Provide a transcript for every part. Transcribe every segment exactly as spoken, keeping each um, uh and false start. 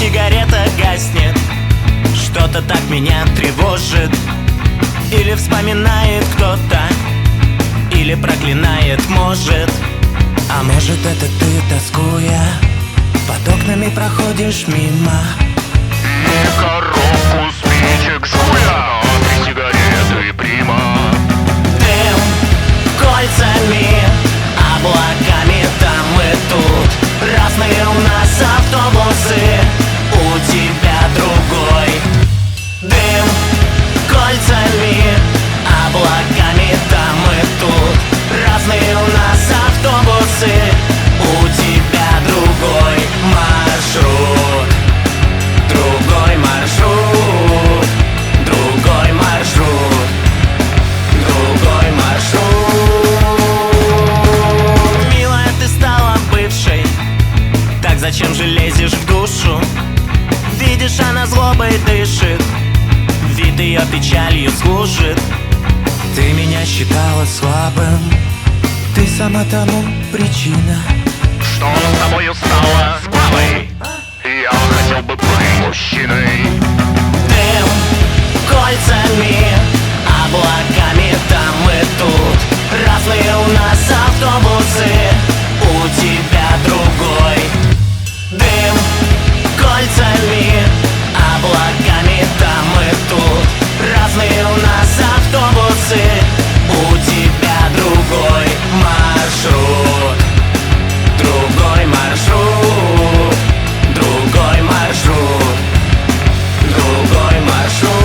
сигарета гаснет, что-то так меня тревожит. Или вспоминает кто-то, или проклинает, может. А может, это ты, тоскуя, под окнами проходишь мимо. Не коробку спичек жуя, три сигареты прима. Дым кольцами, облаками там и тут. Разные у нас автобусы, у тебя другой. Дым кольцами, облаками там и тут. Разные у нас автобусы, у тебя другой маршрут. Другой маршрут, другой маршрут, другой маршрут. Милая, ты стала бывшей, так зачем же лезешь в душу? Видишь, она злобой дышит, вид ее печалью служит. Ты меня считала слабым, ты сама тому причина. Что с тобою стало с бабой? Я хотел бы быть мужчиной. Дым кольцами, облаками там и тут. Разные у нас автобусы, у тебя другой. Дым кольцами, облаками там и тут. Разные у нас автобусы, у тебя другой маршрут. Другой маршрут, другой маршрут, другой маршрут.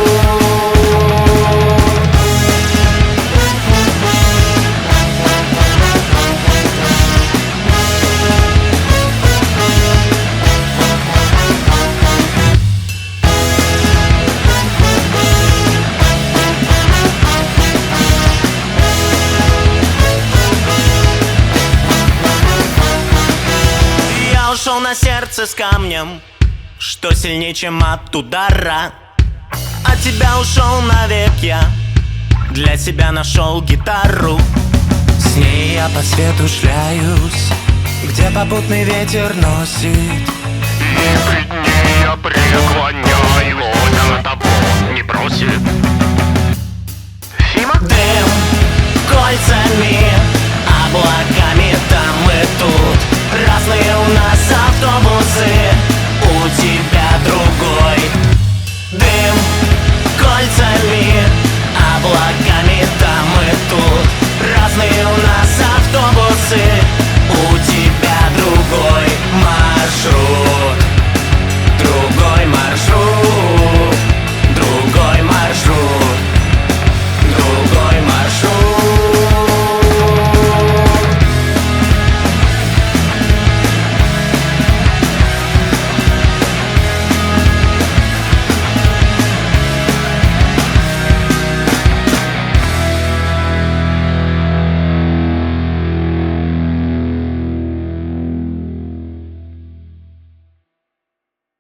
Я ушел на сердце с камнем, что сильнее, чем от удара. От тебя ушел навек я, для себя нашел гитару. С ней я по свету шляюсь, где попутный ветер носит. И